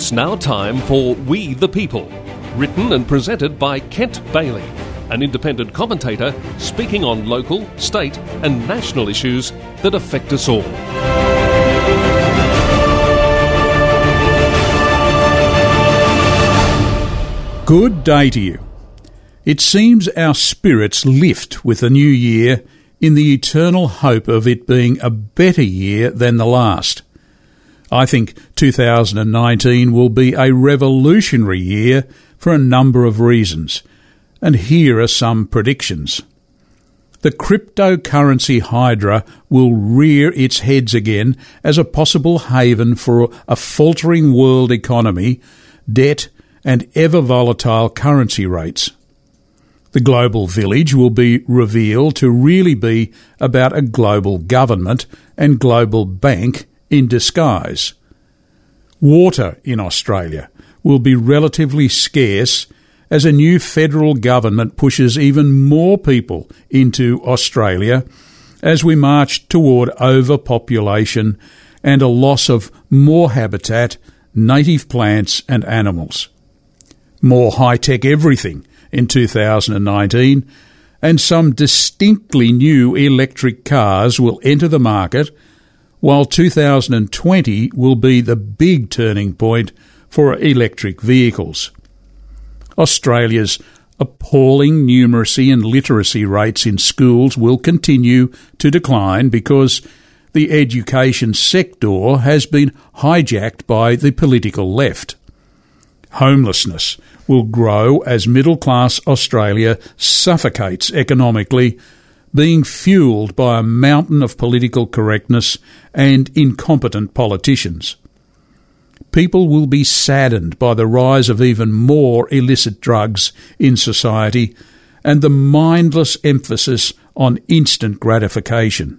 It's now time for We the People, written and presented by Kent Bailey, an independent commentator speaking on local, state and national issues that affect us all. Good day to you. It seems our spirits lift with the new year in the eternal hope of it being a better year than the last. I think 2019 will be a revolutionary year for a number of reasons, and here are some predictions. The cryptocurrency hydra will rear its heads again as a possible haven for a faltering world economy, debt, and ever-volatile currency rates. The global village will be revealed to really be about a global government and global bank in disguise. Water in Australia will be relatively scarce as a new federal government pushes even more people into Australia as we march toward overpopulation and a loss of more habitat, native plants and animals. More high-tech everything in 2019, and some distinctly new electric cars will enter the market, while 2020 will be the big turning point for electric vehicles. Australia's appalling numeracy and literacy rates in schools will continue to decline because the education sector has been hijacked by the political left. Homelessness will grow as middle-class Australia suffocates economically, being fuelled by a mountain of political correctness and incompetent politicians. People will be saddened by the rise of even more illicit drugs in society and the mindless emphasis on instant gratification.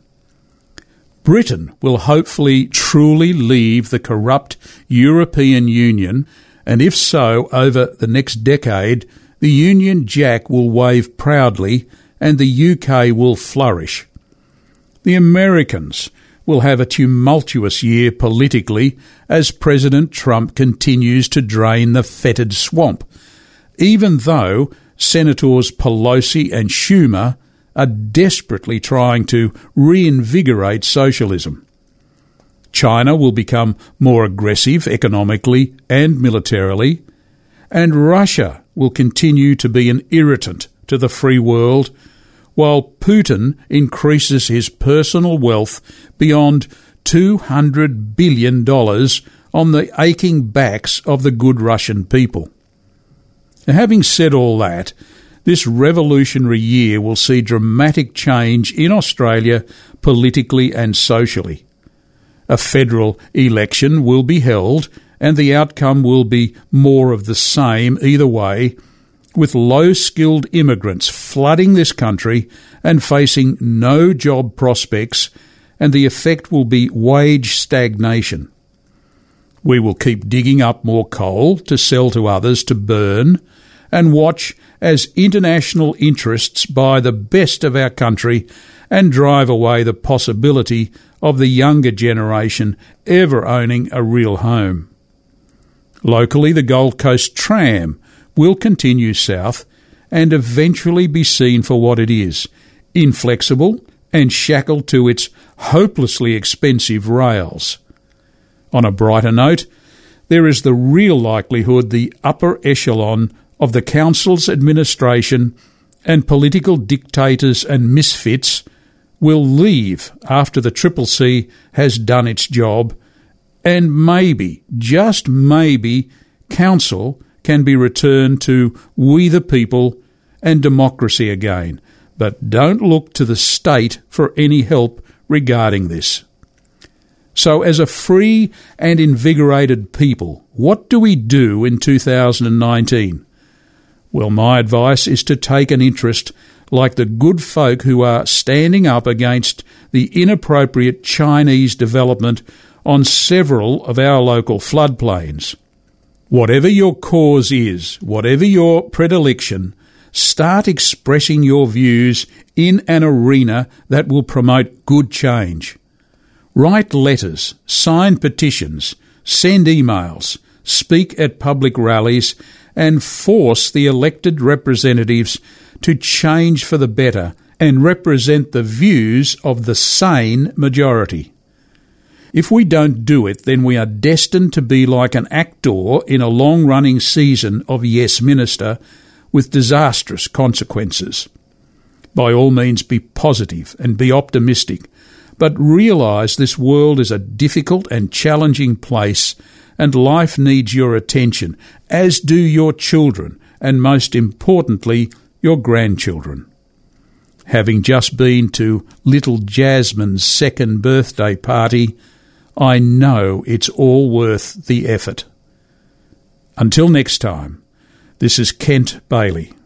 Britain will hopefully truly leave the corrupt European Union, and if so, over the next decade, the Union Jack will wave proudly and the UK will flourish. The Americans will have a tumultuous year politically as President Trump continues to drain the fetid swamp, even though Senators Pelosi and Schumer are desperately trying to reinvigorate socialism. China will become more aggressive economically and militarily, and Russia will continue to be an irritant to the free world, while Putin increases his personal wealth beyond $200 billion on the aching backs of the good Russian people. Now, having said all that, this revolutionary year will see dramatic change in Australia politically and socially. A federal election will be held, and the outcome will be more of the same either way, with low-skilled immigrants flooding this country and facing no job prospects, and the effect will be wage stagnation. We will keep digging up more coal to sell to others to burn, and watch as international interests buy the best of our country and drive away the possibility of the younger generation ever owning a real home. Locally, the Gold Coast tram will continue south and eventually be seen for what it is, inflexible and shackled to its hopelessly expensive rails. On a brighter note, there is the real likelihood the upper echelon of the council's administration and political dictators and misfits will leave after the CCC has done its job, and maybe, just maybe, council can be returned to we the people and democracy again. But don't look to the state for any help regarding this. So as a free and invigorated people, what do we do in 2019? Well, my advice is to take an interest like the good folk who are standing up against the inappropriate Chinese development on several of our local floodplains. Whatever your cause is, whatever your predilection, start expressing your views in an arena that will promote good change. Write letters, sign petitions, send emails, speak at public rallies, and force the elected representatives to change for the better and represent the views of the sane majority. If we don't do it, then we are destined to be like an actor in a long-running season of Yes Minister with disastrous consequences. By all means, be positive and be optimistic, but realise this world is a difficult and challenging place and life needs your attention, as do your children and, most importantly, your grandchildren. Having just been to little Jasmine's second birthday party, I know it's all worth the effort. Until next time, this is Kent Bailey.